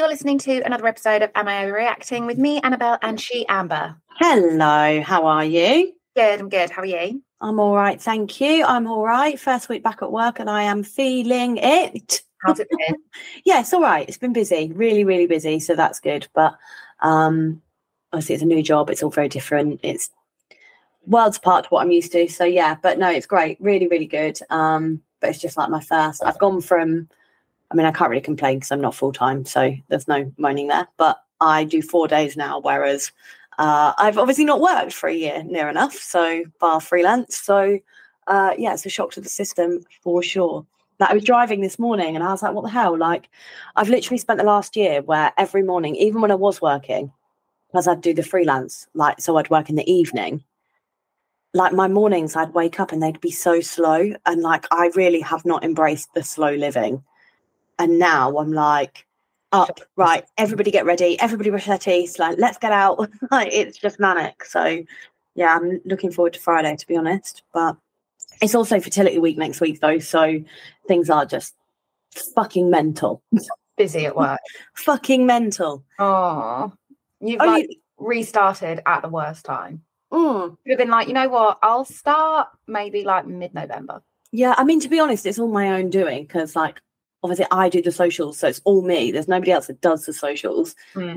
You're listening to another episode of Am I Overreacting with me, Annabelle, and she, Amber. Hello, how are you? Good, I'm good. How are you? I'm all right, thank you. I'm all right. First week back at work and I am feeling it. How's it been? Yeah, it's all right. It's been busy, really, really busy. So that's good. But obviously it's a new job. It's all very different. It's worlds apart to what I'm used to. So yeah, but no, it's great. Really, really good. But it's just like my first. I've gone from, I mean, I can't really complain because I'm not full time. So there's no moaning there. But I do 4 days now, whereas I've obviously not worked for a year near enough, so bar freelance. So yeah, it's a shock to the system for sure. Like, I was driving this morning and I was like, what the hell? Like, I've literally spent the last year where every morning, even when I was working, because I'd do the freelance, like, so I'd work in the evening, like my mornings I'd wake up and they'd be so slow. And like, I really have not embraced the slow living. And now I'm like, up, right, everybody get ready, everybody brush their teeth, like, let's get out. Like, it's just manic. So yeah, I'm looking forward to Friday, to be honest. But it's also fertility week next week though, so things are just fucking mental. Busy at work. Fucking mental. Oh, you've restarted at the worst time. Mm. You've been like, you know what, I'll start maybe like mid-November. Yeah, I mean, to be honest, it's all my own doing because, like, obviously I do the socials, so it's all me. There's nobody else that does the socials.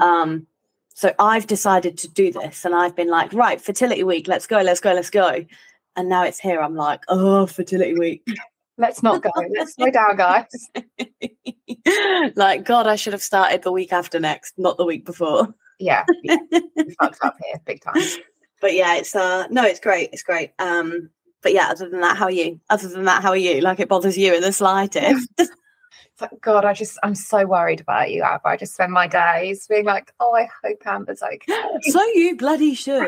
So I've decided to do this and I've been like, right, fertility week, let's go. And now it's here. I'm like, oh, fertility week. Let's not go. Let's slow down, guys. Like, God, I should have started the week after next, not the week before. Yeah. We fucked up here big time. But yeah, it's no, it's great. It's great. But yeah, other than that, how are you? Like, it bothers you in the slightest. God, I'm so worried about you, Amber. I just spend my days being like, oh, I hope Amber's okay. So you bloody should.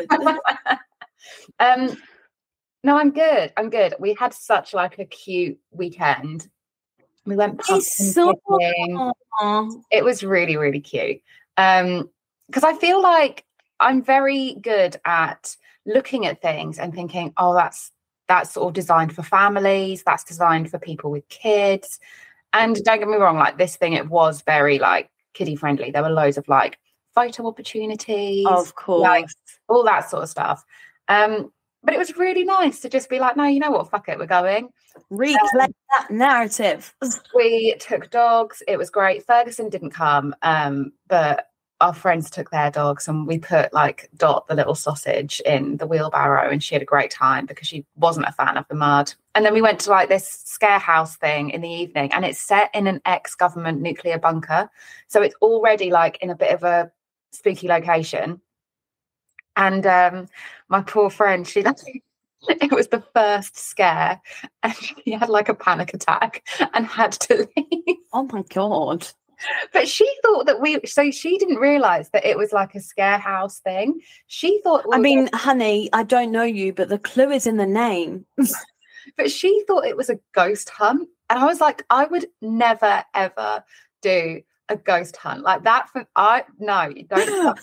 No, I'm good. We had such like a cute weekend. We went pumpkin picking. It was really, really cute. Because I feel like I'm very good at looking at things and thinking, oh, that's sort of designed for families. That's designed for people with kids. And don't get me wrong, like this thing, it was very like kiddie friendly. There were loads of like photo opportunities, of course, like, all that sort of stuff. But it was really nice to just be like, no, you know what, fuck it, we're going. Reclaim that narrative. We took dogs. It was great. Ferguson didn't come, but our friends took their dogs and we put like Dot, the little sausage, in the wheelbarrow and she had a great time because she wasn't a fan of the mud. And then we went to like this scare house thing in the evening and it's set in an ex-government nuclear bunker. So it's already like in a bit of a spooky location. And my poor friend, it was the first scare and she had like a panic attack and had to leave. Oh my God. But she thought that she didn't realise that it was like a scare house thing. She thought... honey, I don't know you, but the clue is in the name. But she thought it was a ghost hunt. And I was like, I would never, ever do a ghost hunt like that. No, you don't.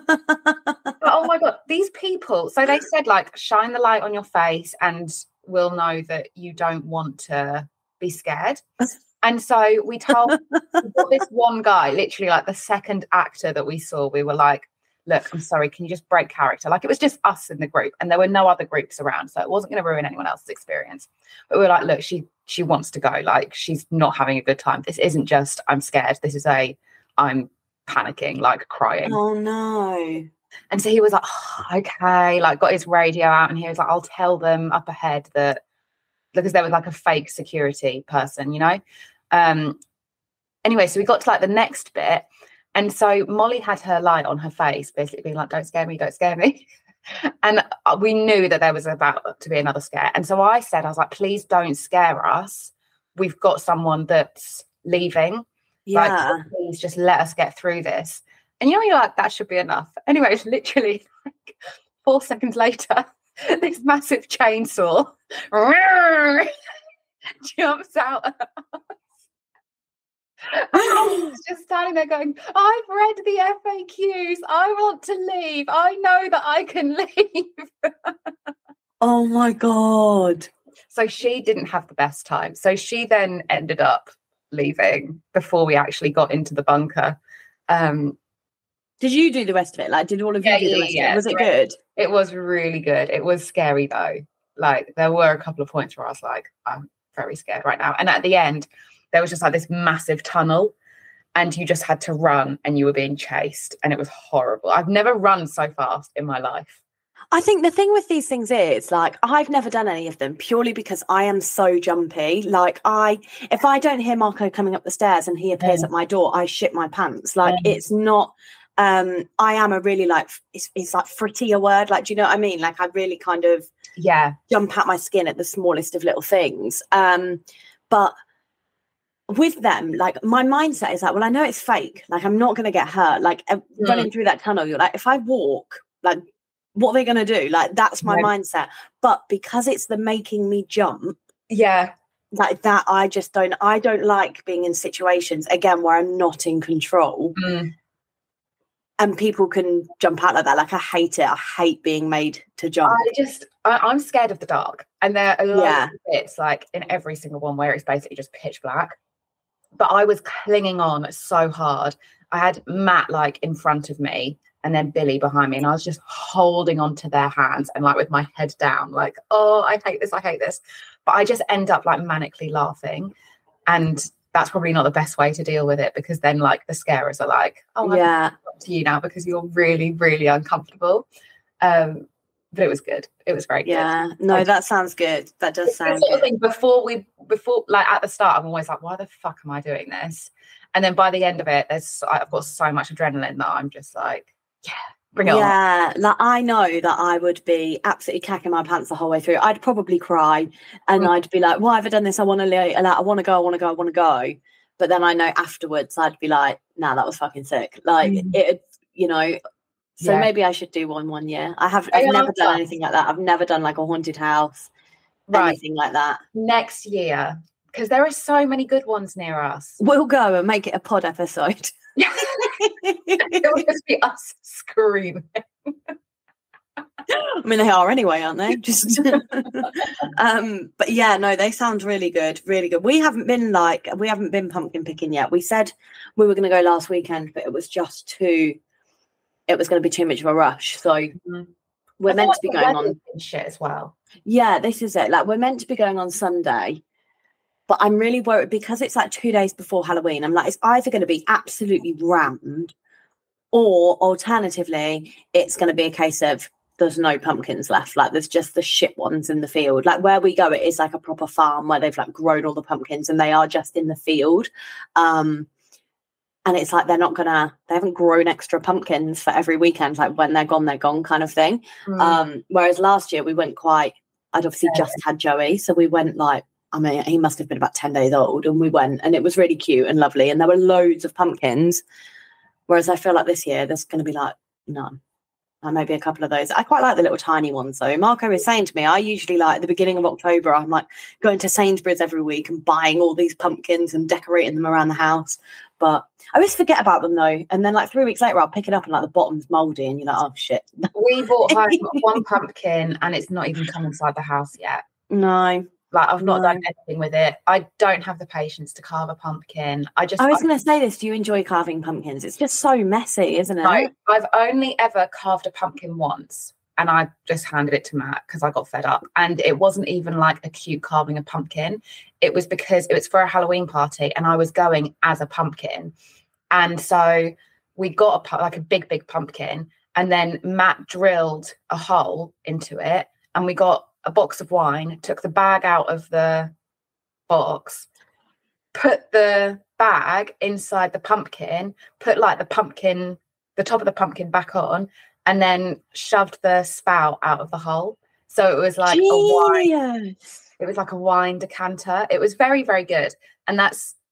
But, oh my God, these people. So they said like, shine the light on your face and we'll know that you don't want to be scared. And so we got this one guy, literally like the second actor that we saw, we were like, look, I'm sorry, can you just break character? Like, it was just us in the group and there were no other groups around. So it wasn't going to ruin anyone else's experience. But we were like, look, she wants to go. Like, she's not having a good time. This isn't just, I'm scared. This is I'm panicking, like crying. Oh no. And so he was like, oh, okay, like got his radio out and he was like, I'll tell them up ahead that, because there was like a fake security person, you know? Anyway, so we got to like the next bit. And so Molly had her light on her face, basically being like, don't scare me. And we knew that there was about to be another scare. And so I was like, please don't scare us. We've got someone that's leaving. Yeah. Like, please just let us get through this. And you're like, that should be enough. Anyway, it's literally like 4 seconds later, this massive chainsaw jumps out. I was just standing there going, I've read the FAQs. I want to leave. I know that I can leave. Oh my God. So she didn't have the best time. So she then ended up leaving before we actually got into the bunker. Did you do the rest of it? Like, did all of you do the rest of it? Was it good? It was really good. It was scary though. Like, there were a couple of points where I was like, I'm very scared right now. And at the end, there was just like this massive tunnel, and you just had to run, and you were being chased, and it was horrible. I've never run so fast in my life. I think the thing with these things is, like, I've never done any of them purely because I am so jumpy. Like, if I don't hear Marco coming up the stairs and he appears at my door, I shit my pants. Like, it's not, I am a really, like, it's like fritty a word. Like, do you know what I mean? Like, I really kind of jump out my skin at the smallest of little things. But with them, like, my mindset is like, well, I know it's fake. Like, I'm not going to get hurt. Like, running through that tunnel, you're like, if I walk, like, what are they going to do? Like, that's my mindset. But because it's the making me jump, like that, I don't like being in situations again where I'm not in control, and people can jump out like that. Like, I hate it. I hate being made to jump. I'm scared of the dark, and there are a lot of bits, like in every single one, where it's basically just pitch black. But I was clinging on so hard. I had Matt like in front of me, and then Billy behind me, and I was just holding on to their hands and like with my head down, like, oh, I hate this. But I just end up like manically laughing, and that's probably not the best way to deal with it, because then like the scarers are like, oh, I'm to you now because you're really, really uncomfortable. But it was good. It was very good. No, that sounds good. That does sound good. Thing before like at the start, I'm always like, why the fuck am I doing this? And then by the end of it, I've got so much adrenaline that I'm just like, bring it on. Yeah, like, I know that I would be absolutely cacking my pants the whole way through. I'd probably cry, and I'd be like, why have I done this? I want to go. But then I know afterwards I'd be like, nah, that was fucking sick. Like, it, you know. So maybe I should do one year. I've never done anything like that. I've never done like a haunted house, anything like that. Next year, because there are so many good ones near us. We'll go and make it a pod episode. It will just be us screaming. I mean, they are anyway, aren't they? Just but yeah, no, they sound really good, really good. We haven't been pumpkin picking yet. We said we were going to go last weekend, but it was going to be too much of a rush. So we're meant to be going on shit as well. Yeah, this is it. Like, we're meant to be going on Sunday, but I'm really worried because it's like 2 days before Halloween. I'm like, it's either going to be absolutely rammed, or alternatively, it's going to be a case of there's no pumpkins left. Like, there's just the shit ones in the field. Like, where we go, it is like a proper farm where they've like grown all the pumpkins and they are just in the field. And it's like they haven't grown extra pumpkins for every weekend. Like, when they're gone kind of thing. Whereas last year we went I'd obviously just had Joey. So we went like, I mean, he must have been about 10 days old, and we went, and it was really cute and lovely. And there were loads of pumpkins. Whereas I feel like this year there's going to be like none. Maybe a couple of those. I quite like the little tiny ones though. Marco was saying to me, I usually like at the beginning of October, I'm like going to Sainsbury's every week and buying all these pumpkins and decorating them around the house. But I always forget about them though. And then like 3 weeks later, I'll pick it up and like the bottom's mouldy and you're like, oh shit. We bought home one pumpkin and it's not even come inside the house yet. No. Like, I've not done anything with it. I don't have the patience to carve a pumpkin. I was going to say this. Do you enjoy carving pumpkins? It's just so messy, isn't it? No, I've only ever carved a pumpkin once, and I just handed it to Matt because I got fed up. And it wasn't even like a cute carving a pumpkin. It was because it was for a Halloween party, and I was going as a pumpkin. And so we got a big pumpkin, and then Matt drilled a hole into it, and we got a box of wine, took the bag out of the box, put the bag inside the pumpkin, put like the top of the pumpkin back on, and then shoved the spout out of the hole. So it was like a wine. It was like a wine decanter. It was very, very good. And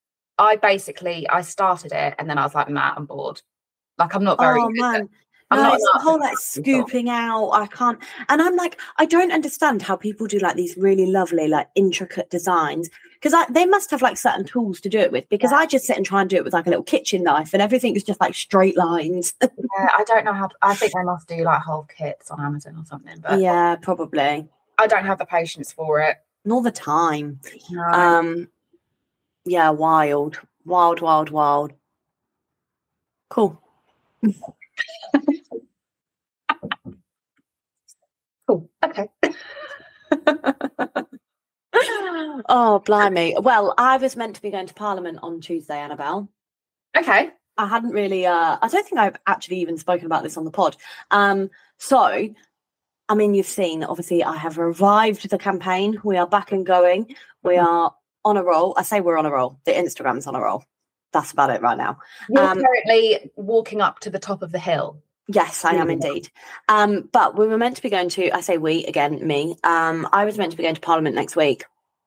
I started it, and then I was like, Matt, I'm bored. Like, I'm not very good. Man. No, it's the whole like scooping out. I can't. And I'm like, I don't understand how people do like these really lovely, like intricate designs, because they must have like certain tools to do it with, because I just sit and try and do it with like a little kitchen knife and everything is just like straight lines. Yeah, I don't know how. I think they must do like whole kits on Amazon or something. But yeah, probably. I don't have the patience for it. Nor the time. No. Yeah, wild. Cool. Cool. Okay. Oh, blimey. Well, I was meant to be going to Parliament on Tuesday, Annabelle. Okay. I hadn't really, I don't think I've actually even spoken about this on the pod. So, I mean, you've seen, obviously, I have revived the campaign. We are back and going. We are on a roll. I say we're on a roll. The Instagram's on a roll. That's about it right now. You're currently walking up to the top of the hill. Yes, I am indeed. But we were meant to be going to, I say we, again, me. I was meant to be going to Parliament next week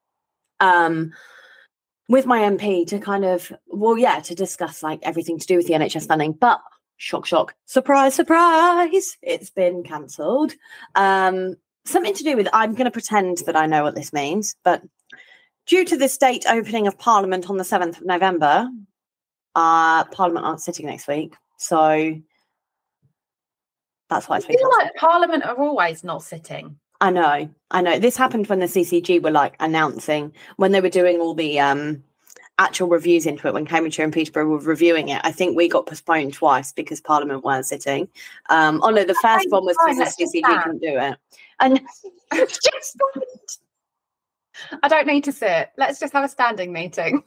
with my MP to kind of, to discuss like everything to do with the NHS funding. But shock, shock, surprise, surprise, it's been cancelled. Something to do with, I'm going to pretend that I know what this means, but due to the state opening of Parliament on the 7th of November, Parliament aren't sitting next week. So that's why it's been cancelled. Like Parliament are always not sitting. I know. This happened when the CCG were like announcing, when they were doing all the actual reviews into it, when Cambridgeshire and Peterborough were reviewing it. I think we got postponed twice because Parliament weren't sitting. The first one was because the CCG couldn't do it. And I don't need to sit. Let's just have a standing meeting.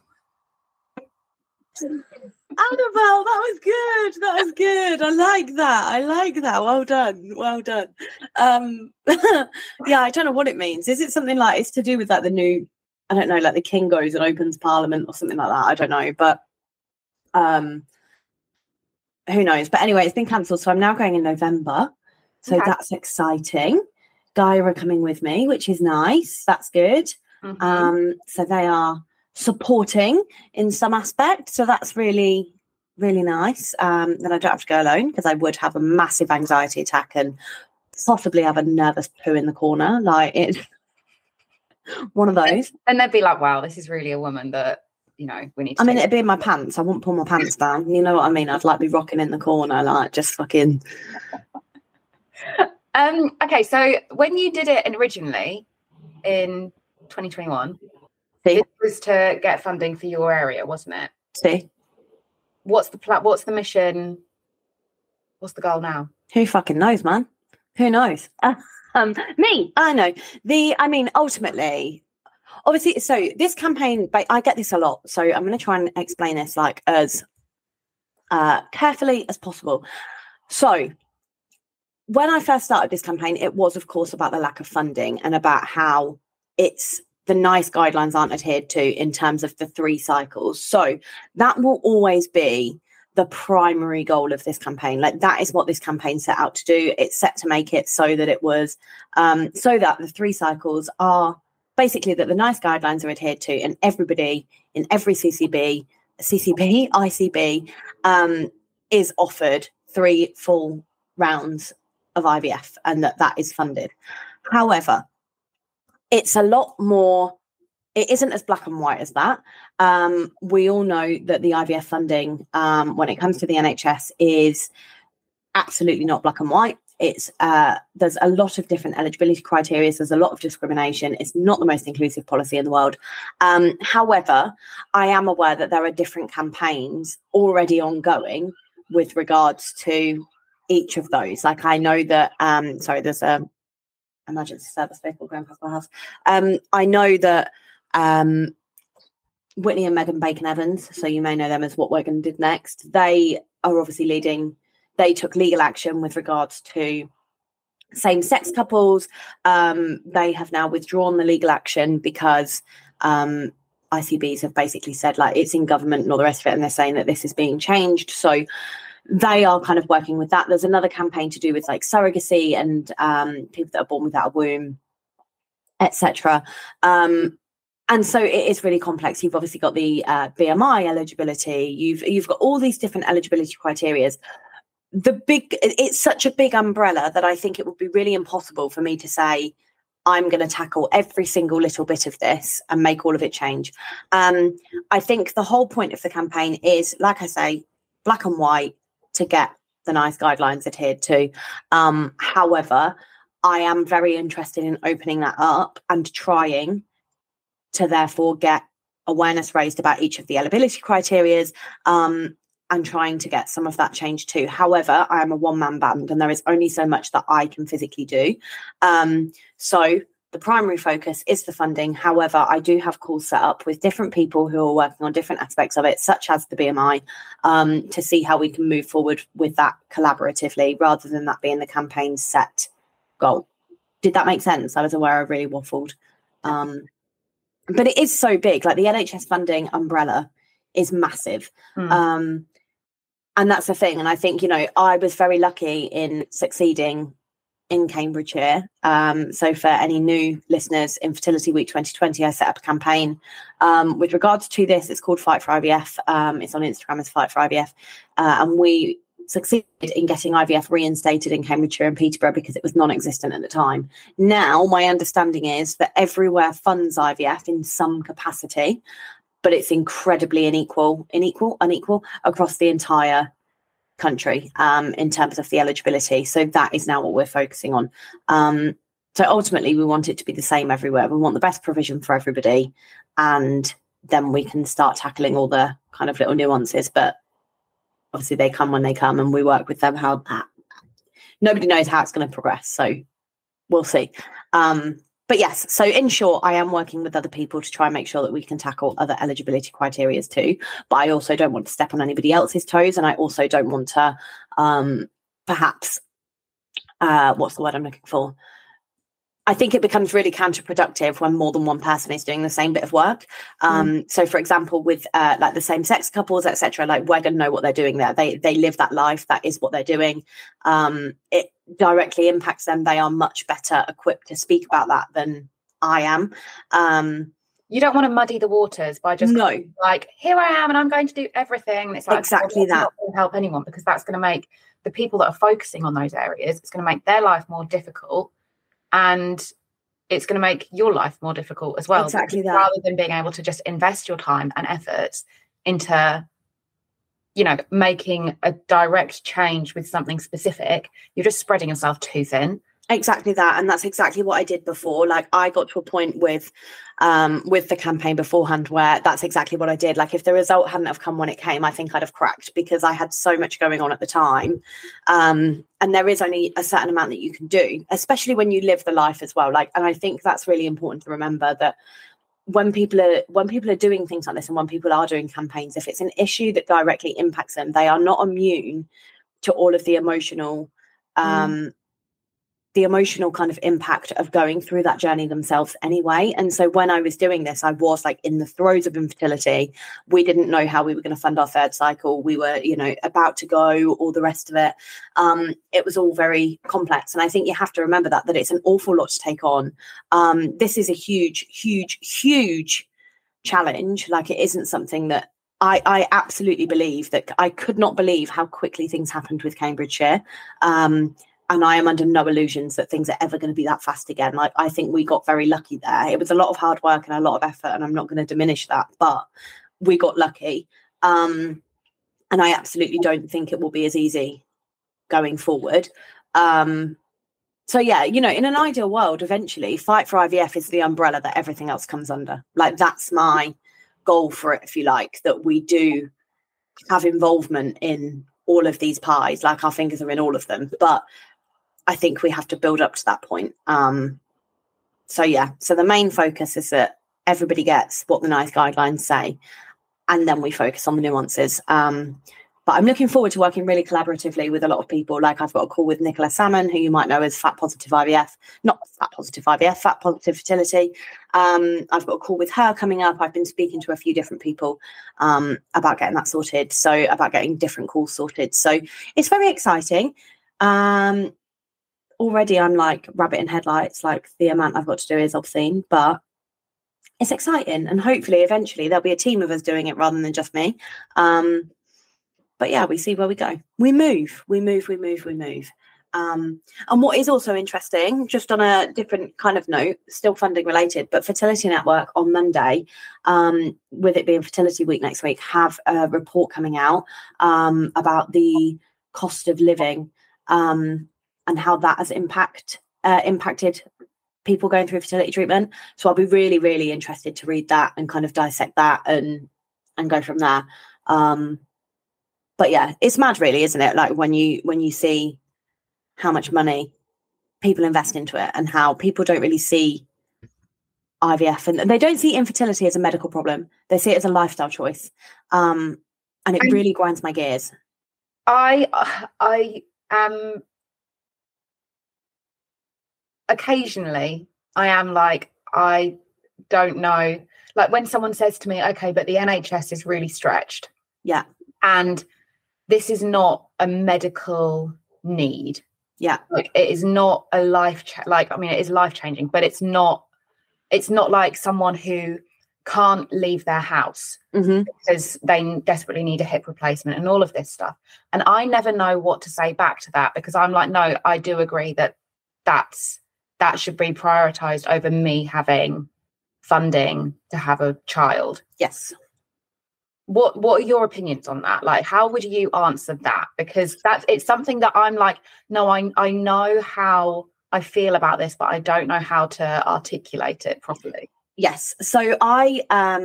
Annabelle, that was good. I like that. Well done. Yeah, I don't know what it means. Is it something like, it's to do with like the new, I don't know, like the King goes and opens Parliament or something like that? I don't know, but who knows? But anyway, it's been cancelled, so I'm now going in November, so that's exciting. Gaia are coming with me, which is nice. That's good. So they are supporting in some aspect, so that's really, really nice. Then I don't have to go alone, because I would have a massive anxiety attack and possibly have a nervous poo in the corner. Like, it's one of those. And they'd be like, wow, this is really a woman that, we need to it'd be in my pants. I wouldn't pull my pants down, you know what I mean? I'd like be rocking in the corner, like just fucking okay, so when you did it originally in 2021, it was to get funding for your area, wasn't it? What's the mission? What's the goal now? Who fucking knows, man? Who knows? Me, I know. Ultimately, obviously, so this campaign, I get this a lot, so I'm going to try and explain this like as carefully as possible. So when I first started this campaign, it was, of course, about the lack of funding and about how the NICE guidelines aren't adhered to in terms of the 3 cycles. So that will always be the primary goal of this campaign. Like, that is what this campaign set out to do. It's set to make it so that it was, so that the 3 cycles are basically that the NICE guidelines are adhered to, and everybody in every ICB, is offered 3 full rounds of IVF, and that is funded. However, it's a lot more, it isn't as black and white as that. We all know that the IVF funding, when it comes to the NHS, is absolutely not black and white. It's there's a lot of different eligibility criteria. There's a lot of discrimination. It's not the most inclusive policy in the world. However, I am aware that there are different campaigns already ongoing with regards to each of those. Like, I know that, there's a emergency service vehicle going past my house. I know that Whitney and Megan Bacon-Evans, so you may know them as What We're Going to Do Next, they are obviously they took legal action with regards to same-sex couples. They have now withdrawn the legal action because ICBs have basically said, like, it's in government and all the rest of it, and they're saying that this is being changed. So they are kind of working with that. There's another campaign to do with like surrogacy and people that are born without a womb, etc. And so it is really complex. You've obviously got the BMI eligibility. You've got all these different eligibility criteria. It's such a big umbrella that I think it would be really impossible for me to say, I'm going to tackle every single little bit of this and make all of it change. I think the whole point of the campaign is, like I say, black and white, to get the NICE guidelines adhered to. However, I am very interested in opening that up and trying to therefore get awareness raised about each of the eligibility criteria, and trying to get some of that change too. However, I am a one-man band and there is only so much that I can physically do. So the primary focus is the funding. However, I do have calls set up with different people who are working on different aspects of it, such as the BMI, to see how we can move forward with that collaboratively rather than that being the campaign's set goal. Did that make sense? I was aware I really waffled. But it is so big. Like the NHS funding umbrella is massive. And that's the thing. And I think, I was very lucky in succeeding in Cambridgeshire. So for any new listeners, in Fertility Week 2020, I set up a campaign with regards to this. It's called Fight for IVF. It's on Instagram as Fight for IVF. And we succeeded in getting IVF reinstated in Cambridgeshire and Peterborough because it was non-existent at the time. Now, my understanding is that everywhere funds IVF in some capacity, but it's incredibly unequal across the entire country in terms of the eligibility. So that is now what we're focusing on. So ultimately, we want it to be the same everywhere. We want the best provision for everybody, and then we can start tackling all the kind of little nuances. But obviously, they come when they come, and we work with them. Nobody knows how it's going to progress, so we'll see. But yes, so in short, I am working with other people to try and make sure that we can tackle other eligibility criteria too. But I also don't want to step on anybody else's toes. And I also don't want to perhaps, what's the word I'm looking for? I think it becomes really counterproductive when more than one person is doing the same bit of work. So, for example, with like the same-sex couples, etc., like we're going to know what they're doing there. They live that life. That is what they're doing. It directly impacts them. They are much better equipped to speak about that than I am. You don't want to muddy the waters by just like, here I am and I'm going to do everything. And it's like exactly that. Not going to help anyone, because that's going to make the people that are focusing on those areas, it's going to make their life more difficult. And it's going to make your life more difficult as well. Exactly that. Rather than being able to just invest your time and efforts into, making a direct change with something specific, you're just spreading yourself too thin. Exactly that. And that's exactly what I did before. Like I got to a point with the campaign beforehand where that's exactly what I did. Like if the result hadn't have come when it came, I think I'd have cracked, because I had so much going on at the time. And there is only a certain amount that you can do, especially when you live the life as well. Like, and I think that's really important to remember, that when people are doing things like this, and when people are doing campaigns, if it's an issue that directly impacts them, they are not immune to all of the emotional kind of impact of going through that journey themselves anyway. And so when I was doing this, I was like in the throes of infertility. We didn't know how we were going to fund our third cycle. We were, about to go, all the rest of it. It was all very complex. And I think you have to remember that it's an awful lot to take on. This is a huge, huge, huge challenge. Like it isn't something that I absolutely believe that I could not believe how quickly things happened with Cambridgeshire. And I am under no illusions that things are ever going to be that fast again. Like, I think we got very lucky there. It was a lot of hard work and a lot of effort, and I'm not going to diminish that, but we got lucky. And I absolutely don't think it will be as easy going forward. So yeah, in an ideal world, eventually Fight for IVF is the umbrella that everything else comes under. Like, that's my goal for it, if you like, that we do have involvement in all of these pies. Like, our fingers are in all of them, but I think we have to build up to that point. So the main focus is that everybody gets what the NICE guidelines say, and then we focus on the nuances. But I'm looking forward to working really collaboratively with a lot of people. Like, I've got a call with Nicola Salmon, who you might know as Fat Positive IVF, not Fat Positive IVF, Fat Positive Fertility. I've got a call with her coming up. I've been speaking to a few different people about getting that sorted. So about getting different calls sorted. So it's very exciting. Already I'm like rabbit in headlights, like the amount I've got to do is obscene, but it's exciting. And hopefully eventually there'll be a team of us doing it rather than just me. But yeah, we see where we go. We move. And what is also interesting, just on a different kind of note, still funding related, but Fertility Network on Monday, with it being Fertility Week next week, have a report coming out about the cost of living and how that has impacted people going through fertility treatment. So I'll be really, really interested to read that and kind of dissect that and go from there. But But yeah, it's mad really, isn't it? Like when you see how much money people invest into it and how people don't really see IVF, and they don't see infertility as a medical problem. They see it as a lifestyle choice. And it really grinds my gears. I am occasionally, I am like, I don't know. Like when someone says to me, okay, but the NHS is really stretched. Yeah. And this is not a medical need. Yeah. Like it is not a it is life changing, but it's not like someone who can't leave their house because they desperately need a hip replacement and all of this stuff. And I never know what to say back to that, because I'm like, no, I do agree that should be prioritized over me having funding to have a child. Yes. What are your opinions on that? Like, how would you answer that? Because it's something that I'm like, no, I know how I feel about this, but I don't know how to articulate it properly. Yes. So I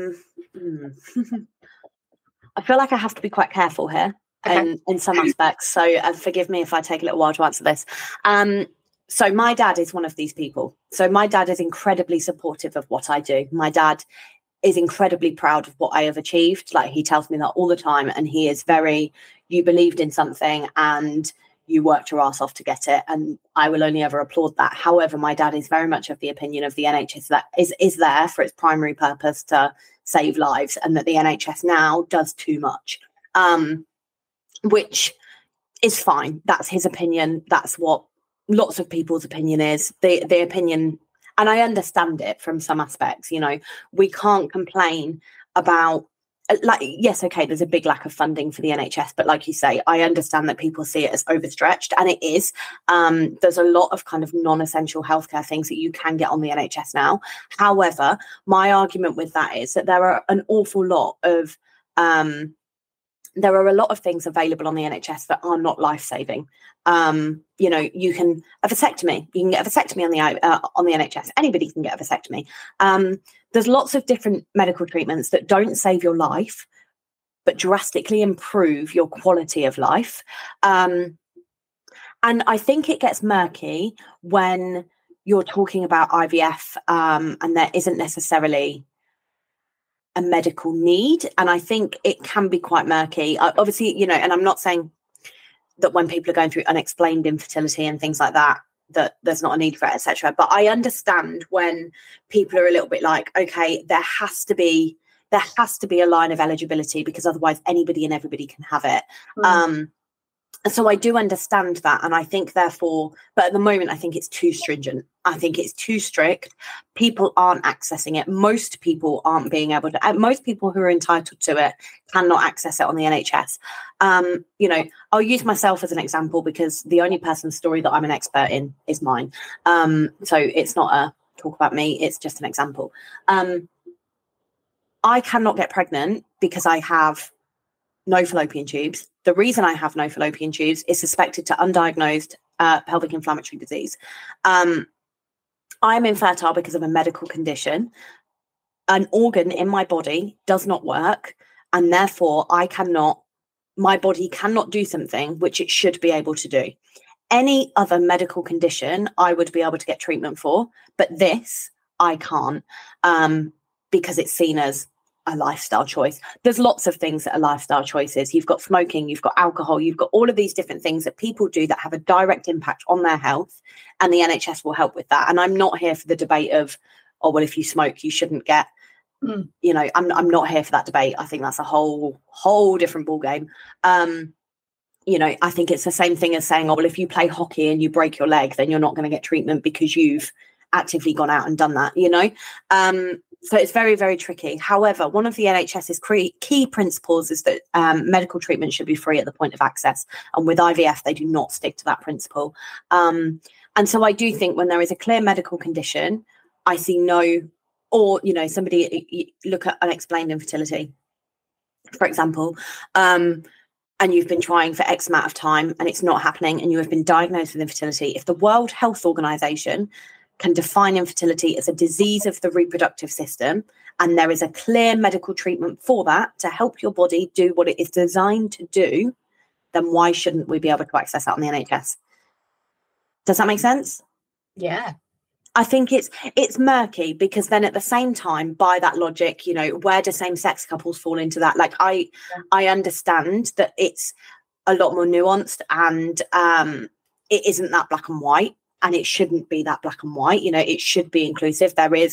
feel like I have to be quite careful here in some aspects. So forgive me if I take a little while to answer this. So my dad is one of these people. So my dad is incredibly supportive of what I do. My dad is incredibly proud of what I have achieved. Like he tells me that all the time. And he is you believed in something and you worked your ass off to get it. And I will only ever applaud that. However, my dad is very much of the opinion of the NHS that is there for its primary purpose to save lives, and that the NHS now does too much, which is fine. That's his opinion. That's what lots of people's opinion is. The opinion, and I understand it from some aspects. You know, we can't complain about, like, yes, okay, there's a big lack of funding for the NHS, but like you say, I understand that people see it as overstretched, and it is. There's a lot of kind of non-essential healthcare things that you can get on the NHS now. However, my argument with that is that there are an awful lot of there are a lot of things available on the NHS that are not life-saving. You know, you can a vasectomy. You can get a vasectomy on the NHS. Anybody can get a vasectomy. There's lots of different medical treatments that don't save your life, but drastically improve your quality of life. And I think it gets murky when you're talking about IVF and there isn't necessarily a medical need. And I think it can be quite murky. Obviously, you know, and I'm not saying that when people are going through unexplained infertility and things like that, that there's not a need for it, etc. But I understand when people are a little bit like, okay, there has to be a line of eligibility, because otherwise anybody and everybody can have it. So I do understand that. And I think therefore, but at the moment, I think it's too stringent. I think it's too strict. People aren't accessing it. Most people aren't being able to, most people who are entitled to it cannot access it on the NHS. You know, I'll use myself as an example, because the only person's story that I'm an expert in is mine. So it's not a talk about me. It's just an example. I cannot get pregnant because I have no fallopian tubes. The reason I have no fallopian tubes is suspected to undiagnosed pelvic inflammatory disease. I'm infertile because of a medical condition. An organ in my body does not work, and therefore my body cannot do something which it should be able to do. Any other medical condition I would be able to get treatment for, but this I can't, because it's seen as a lifestyle choice. There's lots of things that are lifestyle choices. You've got smoking, you've got alcohol, you've got all of these different things that people do that have a direct impact on their health, and the NHS will help with that. And I'm not here for the debate of, oh, well, if you smoke, you shouldn't get, you know, I'm not here for that debate. I think that's a whole different ballgame. You know, I think it's the same thing as saying, oh, well, if you play hockey and you break your leg, then you're not going to get treatment because you've actively gone out and done that, you know? So it's very, very tricky. However, one of the NHS's key principles is that medical treatment should be free at the point of access. And with IVF, they do not stick to that principle. And so I do think when there is a clear medical condition, I see or, you know, somebody look at unexplained infertility, for example, and you've been trying for X amount of time and it's not happening, and you have been diagnosed with infertility. If the World Health Organization can define infertility as a disease of the reproductive system, and there is a clear medical treatment for that to help your body do what it is designed to do, then why shouldn't we be able to access that on the NHS? Does that make sense? Yeah. I think it's murky, because then at the same time, by that logic, you know, where do same-sex couples fall into that? Like, I understand that it's a lot more nuanced, and it isn't that black and white, and it shouldn't be that black and white. You know, it should be inclusive.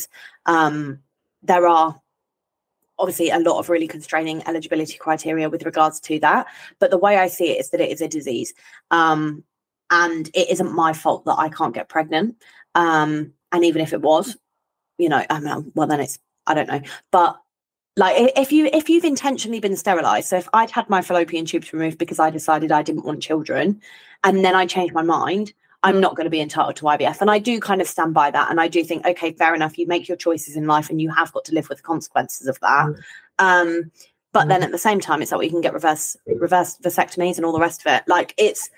There are obviously a lot of really constraining eligibility criteria with regards to that, but the way I see it is that it is a disease, and it isn't my fault that I can't get pregnant. And even if it was, you know, well, then it's, I don't know. But like, if you've intentionally been sterilized, so if I'd had my fallopian tubes removed because I decided I didn't want children, and then I changed my mind, I'm not going to be entitled to IVF. And I do kind of stand by that. And I do think, okay, fair enough. You make your choices in life and you have got to live with the consequences of that. But then at the same time, it's like, you can get reverse vasectomies and all the rest of it. Like, it's,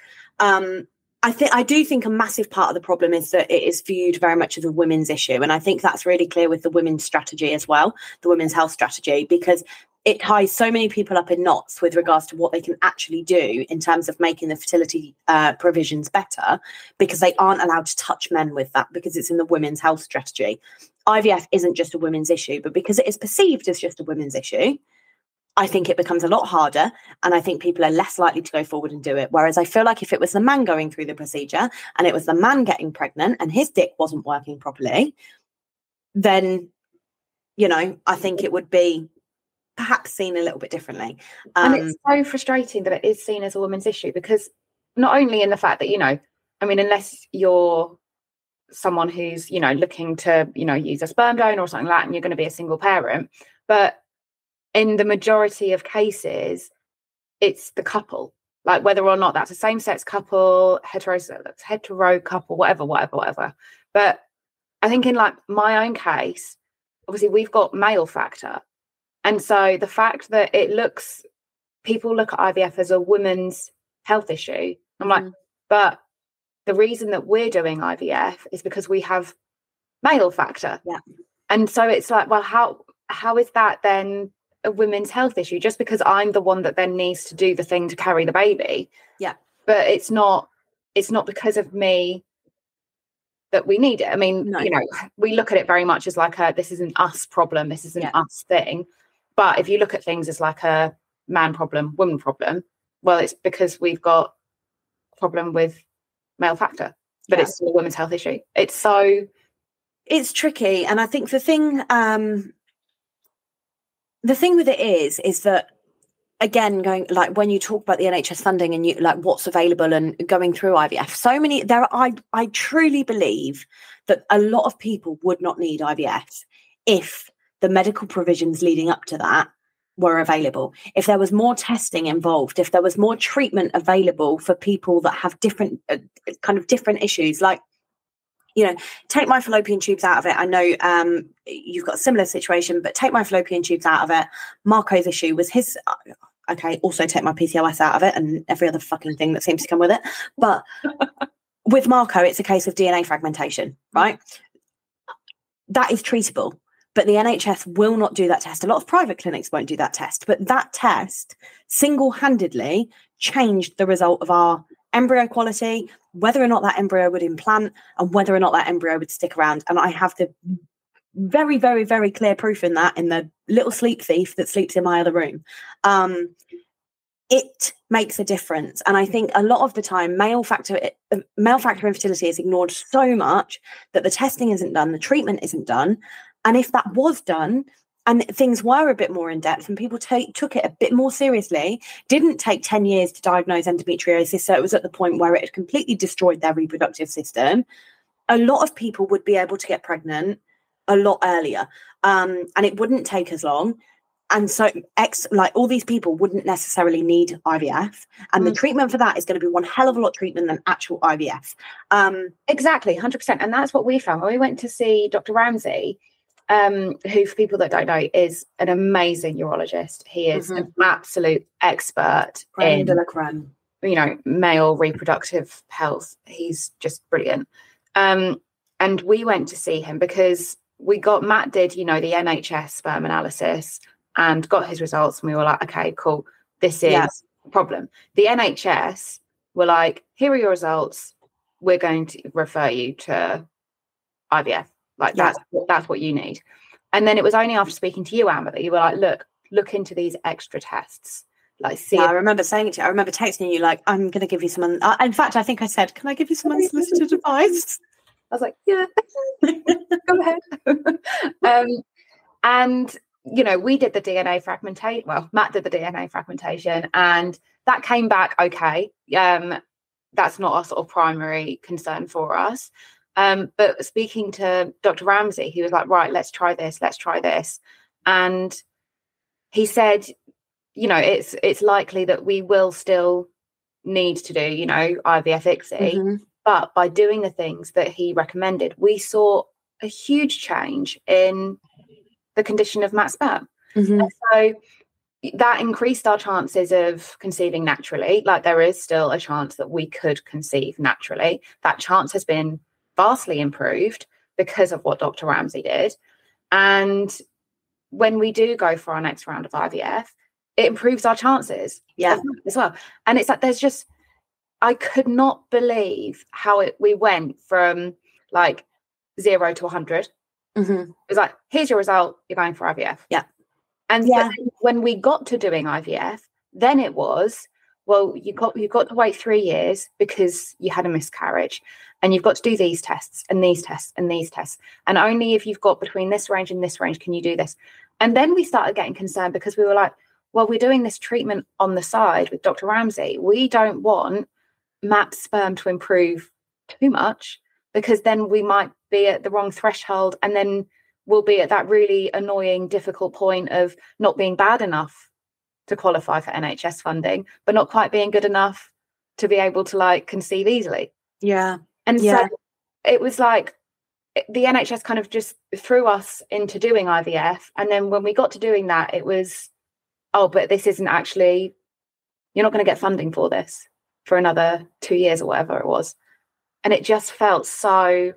I do think a massive part of the problem is that it is viewed very much as a women's issue. And I think that's really clear with the women's strategy as well, the women's health strategy, because it ties so many people up in knots with regards to what they can actually do in terms of making the fertility provisions better, because they aren't allowed to touch men with that, because it's in the women's health strategy. IVF isn't just a women's issue, but because it is perceived as just a women's issue, I think it becomes a lot harder, and I think people are less likely to go forward and do it. Whereas I feel like if it was the man going through the procedure and it was the man getting pregnant and his dick wasn't working properly, then, you know, I think it would be perhaps seen a little bit differently. And it's so frustrating that it is seen as a woman's issue, because not only in the fact that, you know, I mean, unless you're someone who's, you know, looking to, you know, use a sperm donor or something like that, and you're going to be a single parent, but in the majority of cases, it's the couple, like whether or not that's a same-sex couple, hetero couple, whatever. But I think in like my own case, obviously we've got male factor. And so the fact that people look at IVF as a woman's health issue, I'm like, but the reason that we're doing IVF is because we have male factor. Yeah. And so it's like, well, how is that then a women's health issue? Just because I'm the one that then needs to do the thing to carry the baby. Yeah. But it's not because of me that we need it. I mean, no. You know, we look at it very much as like this is an us problem, this is an us thing. But if you look at things as like a man problem, woman problem, well, it's because we've got a problem with male factor, but it's still a women's health issue. It's tricky. And I think the thing with it is that, again, going like when you talk about the NHS funding and you like what's available and going through IVF, I truly believe that a lot of people would not need IVF if the medical provisions leading up to that were available. If there was more testing involved, if there was more treatment available for people that have different different issues, like, you know, take my fallopian tubes out of it. I know you've got a similar situation, but take my fallopian tubes out of it. Marco's issue was his. Okay, also take my PCOS out of it and every other fucking thing that seems to come with it. But with Marco, it's a case of DNA fragmentation, right? That is treatable. But the NHS will not do that test. A lot of private clinics won't do that test. But that test single-handedly changed the result of our embryo quality, whether or not that embryo would implant, and whether or not that embryo would stick around. And I have the very, very, very clear proof in that in the little sleep thief that sleeps in my other room. It makes a difference. And I think a lot of the time, male factor infertility is ignored so much that the testing isn't done, the treatment isn't done. And if that was done and things were a bit more in depth and people took it a bit more seriously, didn't take 10 years to diagnose endometriosis, so it was at the point where it had completely destroyed their reproductive system, a lot of people would be able to get pregnant a lot earlier, and it wouldn't take as long. And so all these people wouldn't necessarily need IVF, and the treatment for that is going to be one hell of a lot treatment than actual IVF. Exactly, 100%. And that's what we found when we went to see Dr. Ramsey, who, for people that don't know, is an amazing urologist. He is an absolute expert in you know, male reproductive health. He's just brilliant. And we went to see him because Matt did, you know, the NHS sperm analysis and got his results, and we were like, okay, cool, this is problem. The NHS were like, here are your results. We're going to refer you to IVF. Like that's what you need. And then it was only after speaking to you, Amber, that you were like, look into these extra tests. Like, see. I remember saying it to you. I remember texting you like, I'm going to give you some. In fact, I think I said, can I give you some unsolicited advice? I was like, yeah, go ahead. And, you know, we did the DNA fragmentation. Well, Matt did the DNA fragmentation and that came back okay. That's not our sort of primary concern for us. But speaking to Dr. Ramsey, he was like, right, let's try this. And he said, you know, it's likely that we will still need to do, you know, IVF ICSI, but by doing the things that he recommended, we saw a huge change in the condition of Matt's sperm. And so that increased our chances of conceiving naturally. Like there is still a chance that we could conceive naturally. That chance has been vastly improved because of what Dr. Ramsey did. And when we do go for our next round of IVF, it improves our chances as well. And it's like, there's just, I could not believe how we went from like 0 to 100. It was like, here's your result, you're going for IVF. And when we got to doing IVF, then it was, well, you've got to wait 3 years because you had a miscarriage, and you've got to do these tests and these tests and these tests, and only if you've got between this range and this range can you do this. And then we started getting concerned because we were like, well, we're doing this treatment on the side with Dr. Ramsey. We don't want Matt's sperm to improve too much, because then we might be at the wrong threshold, and then we'll be at that really annoying, difficult point of not being bad enough to qualify for NHS funding, but not quite being good enough to be able to like conceive easily. And so it was like the NHS kind of just threw us into doing IVF. And then when we got to doing that, it was, oh, but this isn't actually, you're not going to get funding for this for another 2 years or whatever it was. And it just felt so,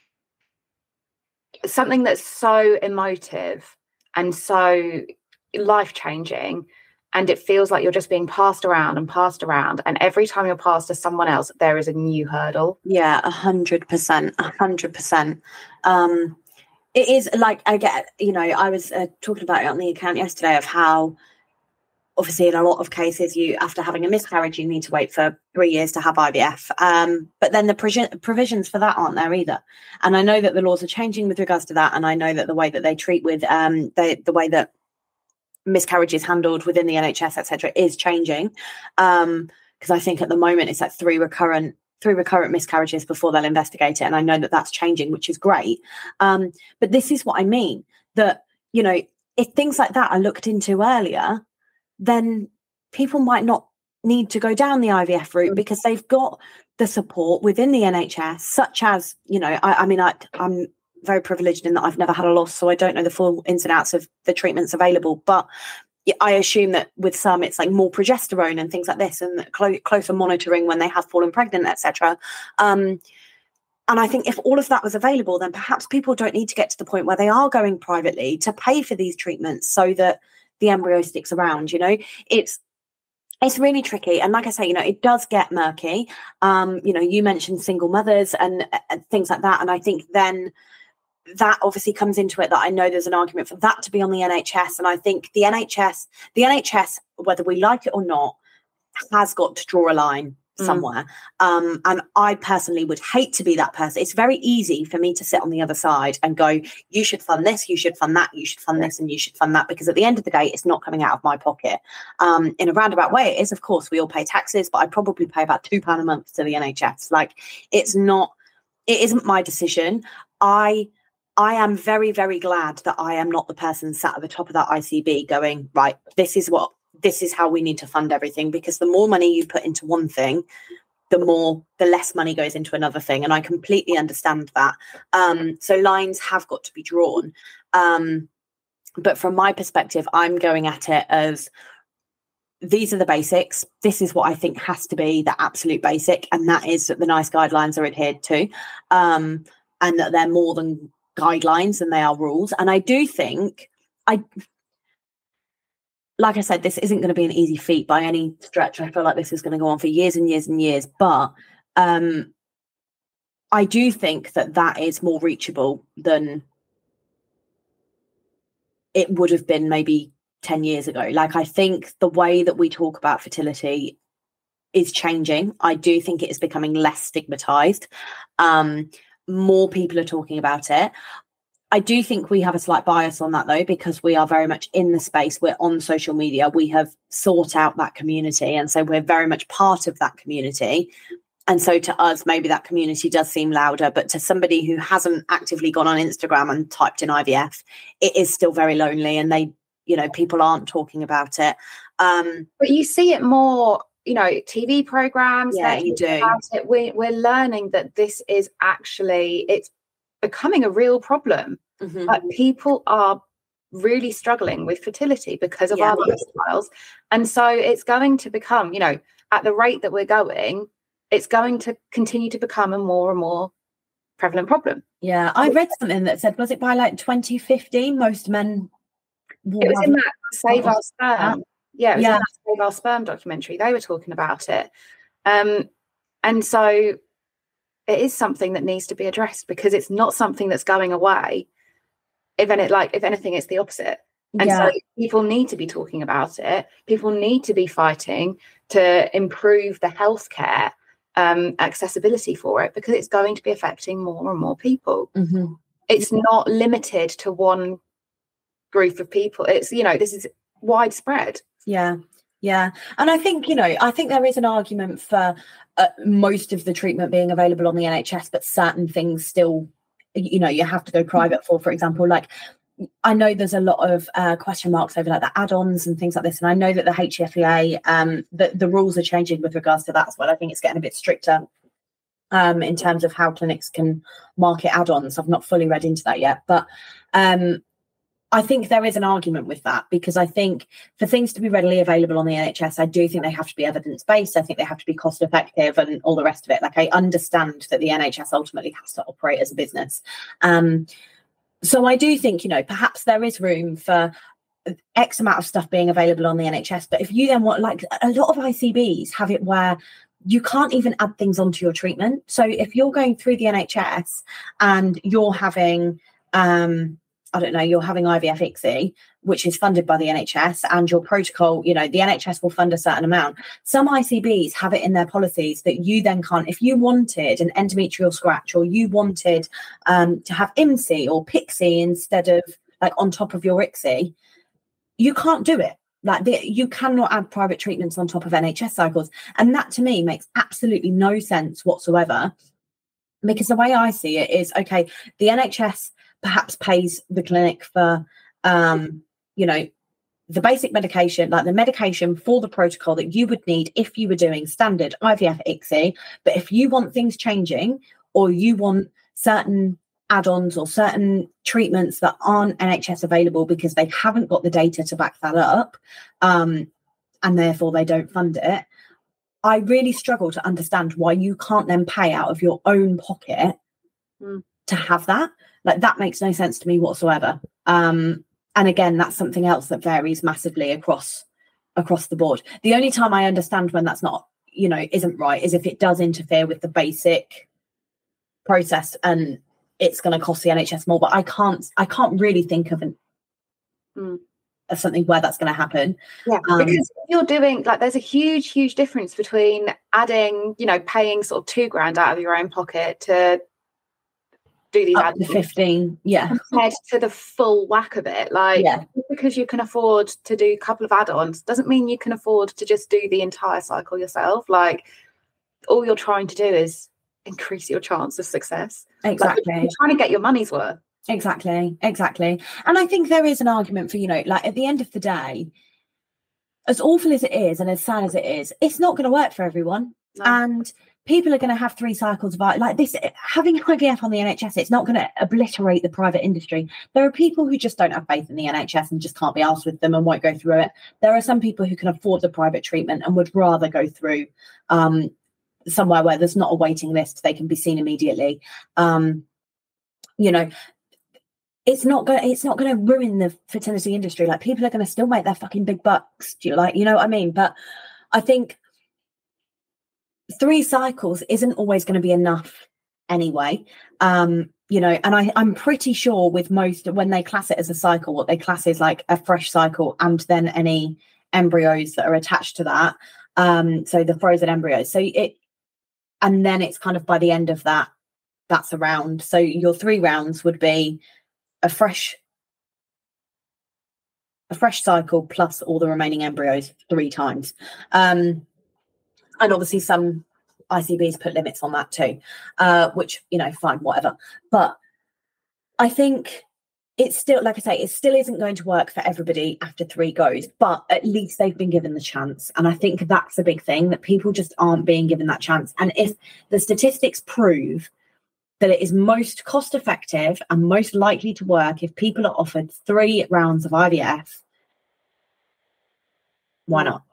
something that's so emotive and so life-changing, and it feels like you're just being passed around, and every time you're passed to someone else there is a new hurdle. 100%. It is like, I get, you know, I was talking about it on the account yesterday of how obviously in a lot of cases you, after having a miscarriage, you need to wait for 3 years to have IVF. But then the provisions for that aren't there either. And I know that the laws are changing with regards to that. And I know that the way that they treat with the way that miscarriage is handled within the NHS, etc., is changing. Because I think at the moment it's like three recurrent miscarriages before they'll investigate it. And I know that that's changing, which is great. But this is what I mean, that, you know, if things like that are looked into earlier, then people might not need to go down the IVF route because they've got the support within the NHS, such as, you know, I'm very privileged in that I've never had a loss, so I don't know the full ins and outs of the treatments available. But I assume that with some, it's like more progesterone and things like this, and closer monitoring when they have fallen pregnant, etc. And I think if all of that was available, then perhaps people don't need to get to the point where they are going privately to pay for these treatments so that the embryo sticks around. You know, it's really tricky. And like I say, you know, it does get murky. You know, you mentioned single mothers and things like that. And I think then that obviously comes into it, that I know there's an argument for that to be on the NHS. And I think the NHS, whether we like it or not, has got to draw a line somewhere. And I personally would hate to be that person. It's very easy for me to sit on the other side and go, you should fund this, you should fund that, you should fund this, and you should fund that, because at the end of the day, it's not coming out of my pocket. In a roundabout way, it is, of course, we all pay taxes, but I probably pay about £2 a month to the NHS. Like, it isn't my decision. I am very, very glad that I am not the person sat at the top of that ICB going, right, this is how we need to fund everything, because the more money you put into one thing, the less money goes into another thing. And I completely understand that. So lines have got to be drawn. But from my perspective, I'm going at it as, these are the basics. This is what I think has to be the absolute basic. And that is that the NICE guidelines are adhered to, and that they're more than guidelines and they are rules. And I do think like I said, this isn't going to be an easy feat by any stretch. I feel like this is going to go on for years and years and years. But I do think that is more reachable than it would have been maybe 10 years ago. Like, I think the way that we talk about fertility is changing. I do think it is becoming less stigmatized. More people are talking about it. I do think we have a slight bias on that, though, because we are very much in the space. We're on social media. We have sought out that community. And so we're very much part of that community. And so to us, maybe that community does seem louder, but to somebody who hasn't actively gone on Instagram and typed in IVF, it is still very lonely, and people aren't talking about it. But you see it more, TV programs. Yeah, you do. About it. We're learning that this is actually, it's becoming a real problem. Mm-hmm. Like, people are really struggling with fertility because of our lifestyles. And so it's going to become, at the rate that we're going, it's going to continue to become a more and more prevalent problem. Yeah, I read something that said, was it by like 2015, most men... It was in that Save Our Sperm. Yeah, it was in that Save Our Sperm documentary. They were talking about it. And so it is something that needs to be addressed, because it's not something that's going away. If anything, it's the opposite. And so people need to be talking about it. People need to be fighting to improve the healthcare accessibility for it, because it's going to be affecting more and more people. Mm-hmm. It's not limited to one group of people. It's, this is widespread. Yeah. And I think, I think there is an argument for most of the treatment being available on the NHS, but certain things still, you have to go private for example. Like, I know there's a lot of question marks over like the add-ons and things like this. And I know that the HFEA, the rules are changing with regards to that as well. I think it's getting a bit stricter in terms of how clinics can market add-ons. I've not fully read into that yet, but I think there is an argument with that, because I think for things to be readily available on the NHS, I do think they have to be evidence-based. I think they have to be cost-effective and all the rest of it. Like, I understand that the NHS ultimately has to operate as a business. So I do think, perhaps there is room for X amount of stuff being available on the NHS. But if you then want, like, a lot of ICBs have it where you can't even add things onto your treatment. So if you're going through the NHS and you're having, you're having IVF ICSI, which is funded by the NHS, and your protocol, the NHS will fund a certain amount. Some ICBs have it in their policies that you then can't, if you wanted an endometrial scratch, or you wanted to have IMSI or PICSI instead of, like, on top of your ICSI, you can't do it. Like, you cannot add private treatments on top of NHS cycles. And that, to me, makes absolutely no sense whatsoever, because the way I see it is, okay, the NHS perhaps pays the clinic for, the basic medication, like the medication for the protocol that you would need if you were doing standard IVF ICSI. But if you want things changing, or you want certain add-ons or certain treatments that aren't NHS available because they haven't got the data to back that up, and therefore they don't fund it, I really struggle to understand why you can't then pay out of your own pocket to have that. Like, that makes no sense to me whatsoever. And again, that's something else that varies massively across the board. The only time I understand when that's not, isn't right, is if it does interfere with the basic process and it's going to cost the NHS more. But I can't really think of of something where that's going to happen. Yeah, because you're doing, like, there's a huge difference between adding, paying sort of £2,000 out of your own pocket to do these up to 15, compared to the full whack of it. Like, just because you can afford to do a couple of add-ons doesn't mean you can afford to just do the entire cycle yourself. Like, all you're trying to do is increase your chance of success. Exactly. Like, you're trying to get your money's worth. Exactly. And I think there is an argument for, like, at the end of the day, as awful as it is and as sad as it is, it's not going to work for everyone. No. And people are going to have 3 cycles of like this. Having IVF on the NHS, it's not going to obliterate the private industry. There are people who just don't have faith in the NHS and just can't be arsed with them and won't go through it. There are some people who can afford the private treatment and would rather go through somewhere where there's not a waiting list. They can be seen immediately. it's not gonna ruin the fertility industry. Like, people are gonna still make their fucking big bucks. Do you know what I mean? But I think 3 cycles isn't always going to be enough anyway. And I'm pretty sure with most, when they class it as a cycle, what they class is like a fresh cycle and then any embryos that are attached to that. So the frozen embryos. And then it's kind of by the end of that, that's a round. So your 3 rounds would be a fresh cycle plus all the remaining embryos 3 times. And obviously some ICBs put limits on that too, which, fine, whatever. But I think it's still, like I say, it still isn't going to work for everybody after 3 goes, but at least they've been given the chance. And I think that's a big thing, that people just aren't being given that chance. And if the statistics prove that it is most cost effective and most likely to work if people are offered 3 rounds of IVF, why not?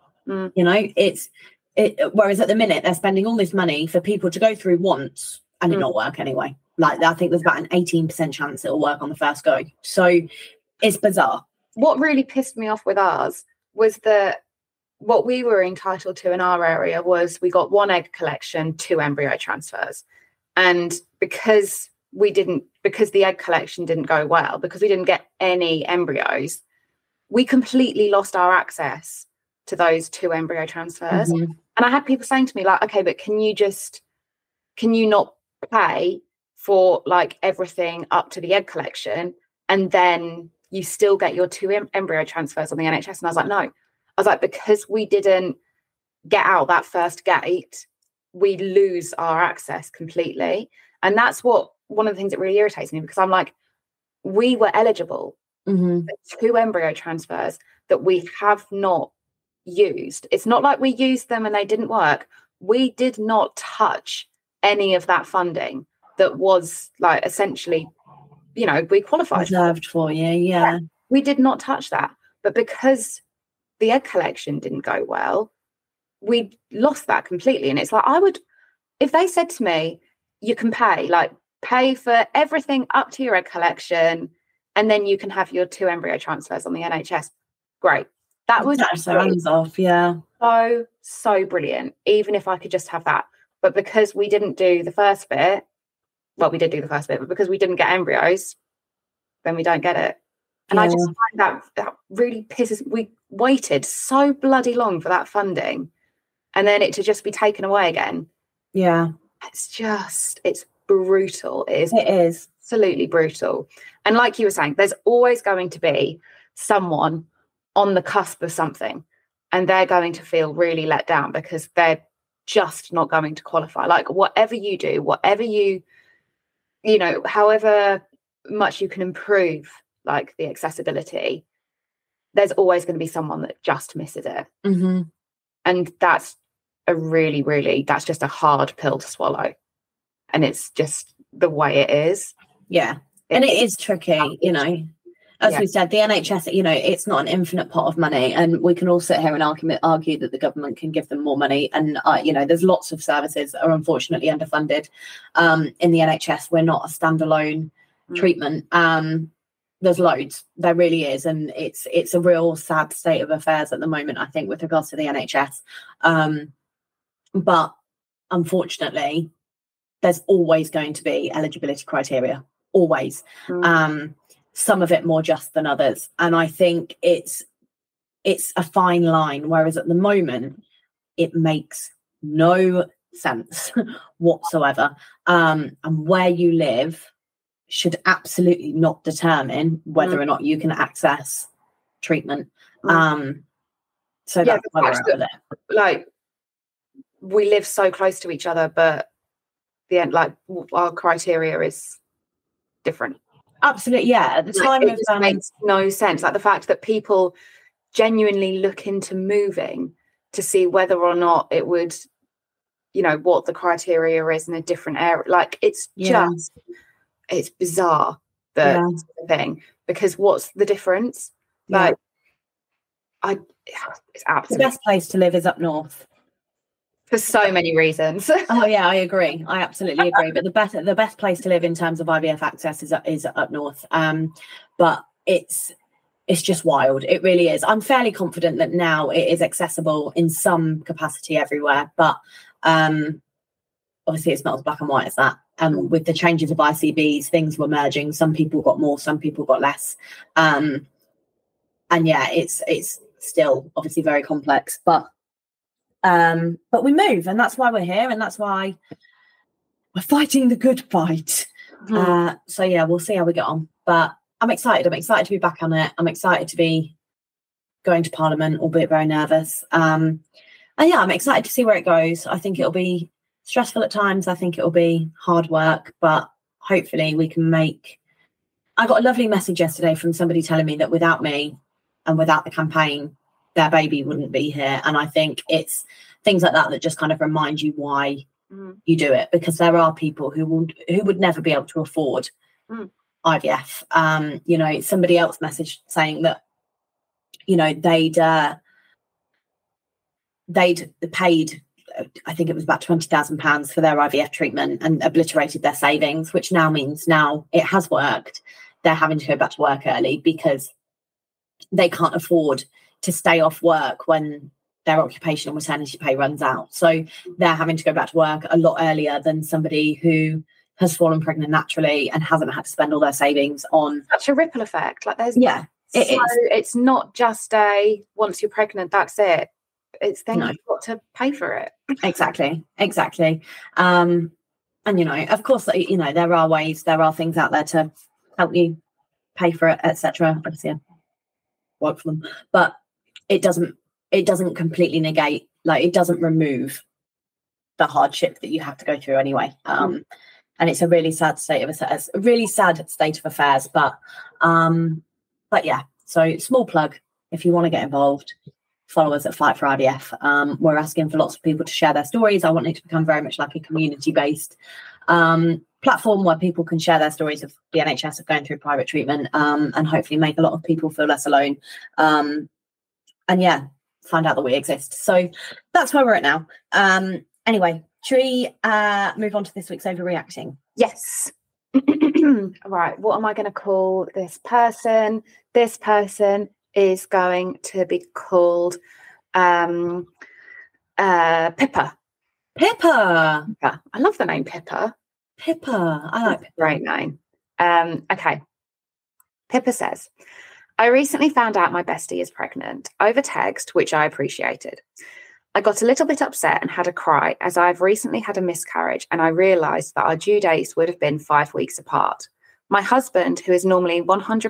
Whereas at the minute they're spending all this money for people to go through once and it not work anyway. Like, I think there's about an 18% chance it'll work on the first go. So it's bizarre. What really pissed me off with ours was that what we were entitled to in our area was we got 1 egg collection, 2 embryo transfers. And because the egg collection didn't go well, because we didn't get any embryos, we completely lost our access to those 2 embryo transfers. Mm-hmm. And I had people saying to me, like, okay, but can you not pay for like everything up to the egg collection and then you still get your 2 embryo transfers on the NHS? And I was like, no. I was like, because we didn't get out that first gate, we lose our access completely. And that's one of the things that really irritates me, because I'm like, we were eligible for 2 embryo transfers that we have not used. It's not like we used them and they didn't work. We did not touch any of that funding that was like essentially, we qualified reserved for you. Yeah, we did not touch that. But because the egg collection didn't go well, we lost that completely. And it's like, if they said to me, you can pay for everything up to your egg collection and then you can have your 2 embryo transfers on the NHS, great. That was hands off. Yeah. So brilliant. Even if I could just have that. But because we didn't do the first bit, we did do the first bit, but because we didn't get embryos, then we don't get it. And I just find that really pisses. We waited so bloody long for that funding and then it to just be taken away again. Yeah. It's brutal. It is absolutely brutal. And like you were saying, there's always going to be someone on the cusp of something and they're going to feel really let down because they're just not going to qualify. Like, whatever you do, whatever however much you can improve like the accessibility, there's always going to be someone that just misses it. Mm-hmm. And that's that's just a hard pill to swallow. And it's just the way it is. Yeah. And it is tricky, As we said, the NHS, it's not an infinite pot of money, and we can all sit here and argue that the government can give them more money. And, there's lots of services that are unfortunately underfunded in the NHS. We're not a standalone treatment. There's loads. There really is. And it's a real sad state of affairs at the moment, I think, with regards to the NHS. But unfortunately, there's always going to be eligibility criteria. Always. Some of it more just than others. And I think it's a fine line, whereas at the moment it makes no sense whatsoever. And where you live should absolutely not determine whether or not you can access treatment. So that's why we're at with it. Like, we live so close to each other, but our criteria is different. Absolutely, yeah. At the time, it just makes no sense. Like, the fact that people genuinely look into moving to see whether or not it would, what the criteria is in a different area. Like, it's it's bizarre, the thing, because what's the difference? It's absolutely the best place to live is up north. for so many reasons. Oh yeah, I agree. I absolutely agree. But the best place to live in terms of IVF access is up north. But it's just wild. It really is. I'm fairly confident that now it is accessible in some capacity everywhere. But obviously it's not as black and white as that. With the changes of ICBs, things were merging. Some people got more, some people got less. And yeah, it's still obviously very complex. But we move, and that's why we're here, and that's why we're fighting the good fight. So yeah, we'll see how we get on. But I'm excited to be back on it. I'm excited to be going to Parliament, albeit very nervous. And yeah, I'm excited to see where it goes. I think it'll be stressful at times. I think it'll be hard work, but hopefully we can make... I got a lovely message yesterday from somebody telling me that without me and without the campaign, their baby wouldn't be here. And I think it's things like that just kind of remind you why you do it, because there are people who would never be able to afford IVF. You know, somebody else messaged saying that, you know, they'd paid, I think it was about £20,000 for their IVF treatment and obliterated their savings, which now means now it has worked. They're having to go back to work early because they can't afford to stay off work when their occupational maternity pay runs out. So they're having to go back to work a lot earlier than somebody who has fallen pregnant naturally and hasn't had to spend all their savings on... Such a ripple effect. Like there's... Yeah. It's not just once you're pregnant, that's it. It's then you've got to pay for it. Exactly. And, you know, of course, you know, there are things out there to help you pay for it, etc. Obviously, I work for them, but it doesn't completely negate, like it doesn't remove the hardship that you have to go through anyway. And it's a really sad state of affairs. But yeah, so small plug, if you want to get involved, follow us at Fight for IVF. We're asking for lots of people to share their stories. I want it to become very much like a community-based platform where people can share their stories of the NHS of going through private treatment, and hopefully make a lot of people feel less alone. And yeah, find out that we exist. So that's where we're at now. Anyway, should we move on to this week's overreacting? Yes. Right, what am I going to call this person? This person is going to be called Pippa. Pippa. I love the name Pippa. I like Pippa. Great name. Okay. Pippa says, I recently found out my bestie is pregnant over text, which I appreciated. I got a little bit upset and had a cry as I've recently had a miscarriage and I realised that our due dates would have been 5 weeks apart. My husband, who is normally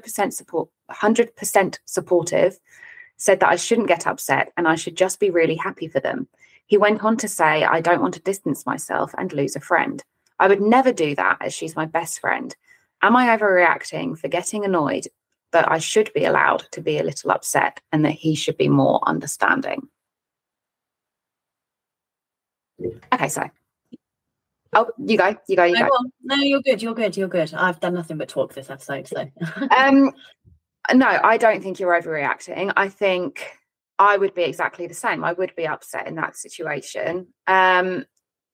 100% supportive, said that I shouldn't get upset and I should just be really happy for them. He went on to say, I don't want to distance myself and lose a friend. I would never do that as she's my best friend. Am I overreacting for getting annoyed that I should be allowed to be a little upset and that he should be more understanding? Okay, so. Oh, you go. No, you're good. I've done nothing but talk this episode, so. No, I don't think you're overreacting. I think I would be exactly the same. I would be upset in that situation. And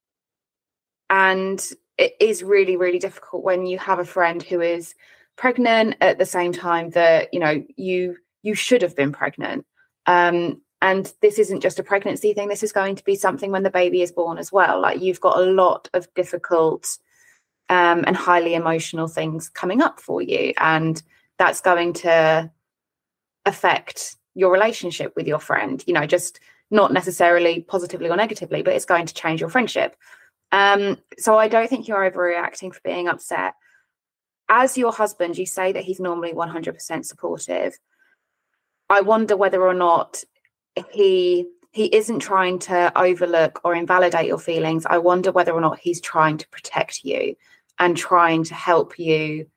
it is really, really difficult when you have a friend who is pregnant at the same time that, you know, you should have been pregnant. And this isn't just a pregnancy thing. This is going to be something when the baby is born as well. Like you've got a lot of difficult and highly emotional things coming up for you. And that's going to affect your relationship with your friend, you know, just not necessarily positively or negatively, but it's going to change your friendship. So I don't think you're overreacting for being upset. As your husband, you say that he's normally 100% supportive. I wonder whether or not he isn't trying to overlook or invalidate your feelings. I wonder whether or not he's trying to protect you and trying to help you.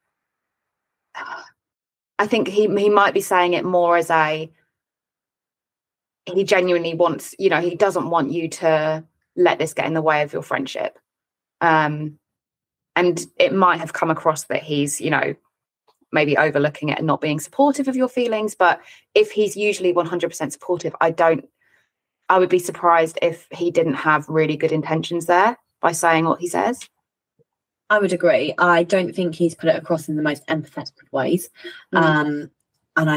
I think he might be saying it more as he genuinely wants, you know, he doesn't want you to let this get in the way of your friendship. And it might have come across that he's, you know, maybe overlooking it and not being supportive of your feelings. But if he's usually 100% supportive, I don't I would be surprised if he didn't have really good intentions there by saying what he says. I would agree. I don't think he's put it across in the most empathetic of ways. And I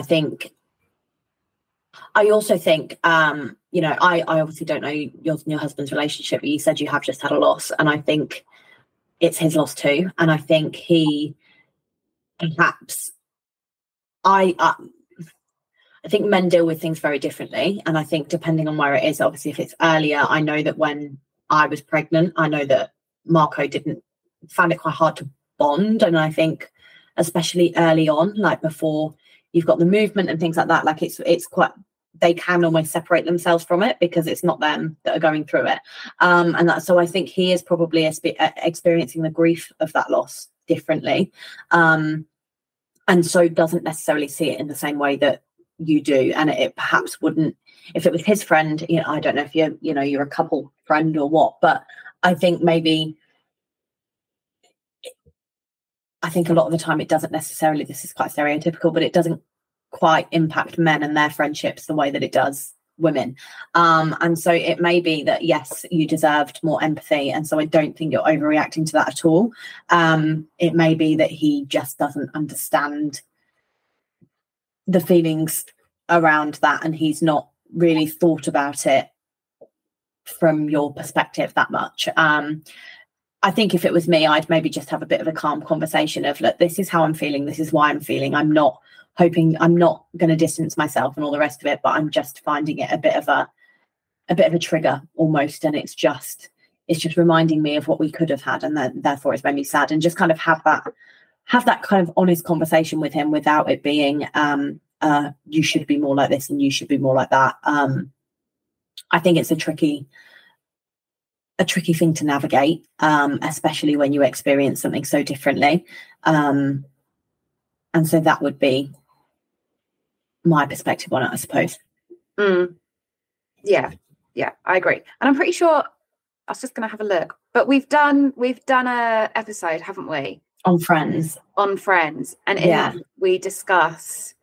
also think, you know, I obviously don't know your husband's relationship, but you said you have just had a loss. And I think it's his loss too. And I think he perhaps, I think men deal with things very differently. And I think depending on where it is, obviously if it's earlier, I know that when I was pregnant, I know that Marco found it quite hard to bond. And I think especially early on, like before you've got the movement and things like that, like it's quite, they can almost separate themselves from it because it's not them that are going through it. So I think he is probably experiencing the grief of that loss differently. And so doesn't necessarily see it in the same way that you do. And it perhaps wouldn't, if it was his friend, you know, I don't know if you're a couple friend or what, but I think maybe, I think a lot of the time it doesn't necessarily, this is quite stereotypical, but it doesn't quite impact men and their friendships the way that it does women. And so it may be that, yes, you deserved more empathy. And so I don't think you're overreacting to that at all. It may be that he just doesn't understand the feelings around that. And he's not really thought about it from your perspective that much. I think if it was me, I'd maybe just have a bit of a calm conversation of, look, this is how I'm feeling. This is why I'm feeling. I'm not going to distance myself and all the rest of it, but I'm just finding it a bit of a trigger almost. And it's just reminding me of what we could have had. And then therefore it's made me sad, and just kind of have that kind of honest conversation with him without it being, you should be more like this and you should be more like that. I think it's a tricky thing to navigate, especially when you experience something so differently. And so that would be my perspective on it, I suppose. Yeah, I agree. And I'm pretty sure, I was just going to have a look, but we've done a episode, haven't we? On Friends. And in that we discuss,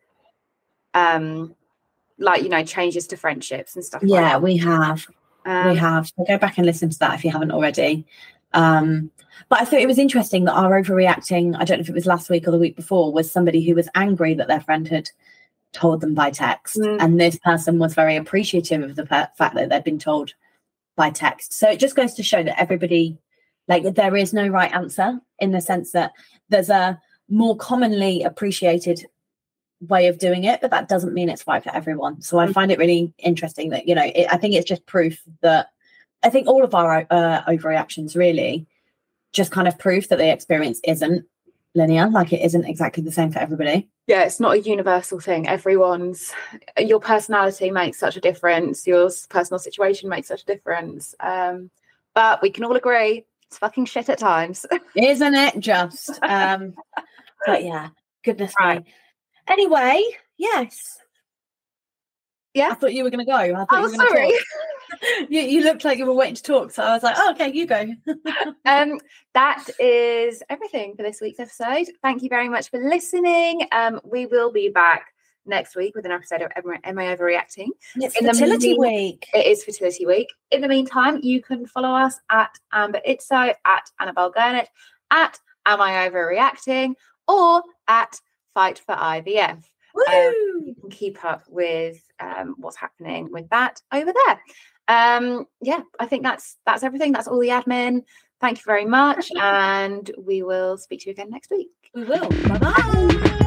like, you know, changes to friendships and stuff. Yeah, like that. we have. So go back and listen to that if you haven't already. But I thought it was interesting that our overreacting, I don't know if it was last week or the week before, was somebody who was angry that their friend had told them by text. And this person was very appreciative of the fact that they'd been told by text. So it just goes to show that everybody, like, there is no right answer, in the sense that there's a more commonly appreciated way of doing it, but that doesn't mean it's right for everyone. So I find it really interesting that, you know, I think it's just proof that, I think all of our overreactions really just kind of proof that the experience isn't linear, like it isn't exactly the same for everybody. Yeah, it's not a universal thing. Your personality makes such a difference, your personal situation makes such a difference, but we can all agree it's fucking shit at times. Isn't it just? But yeah, goodness me. Anyway, yes. Yeah. I thought you were going to go. Sorry. You looked like you were waiting to talk, so I was like, oh, okay, you go. That is everything for this week's episode. Thank you very much for listening. We will be back next week with an episode of Am I Overreacting? It's fertility week. It is fertility week. In the meantime, you can follow us at Amber Itso, at Annabelle Gurnett, at Am I Overreacting, or at Fight for IVF. You can keep up with what's happening with that over there. I think that's everything. That's all the admin. Thank you very much, and we will speak to you again next week. We will. Bye-bye.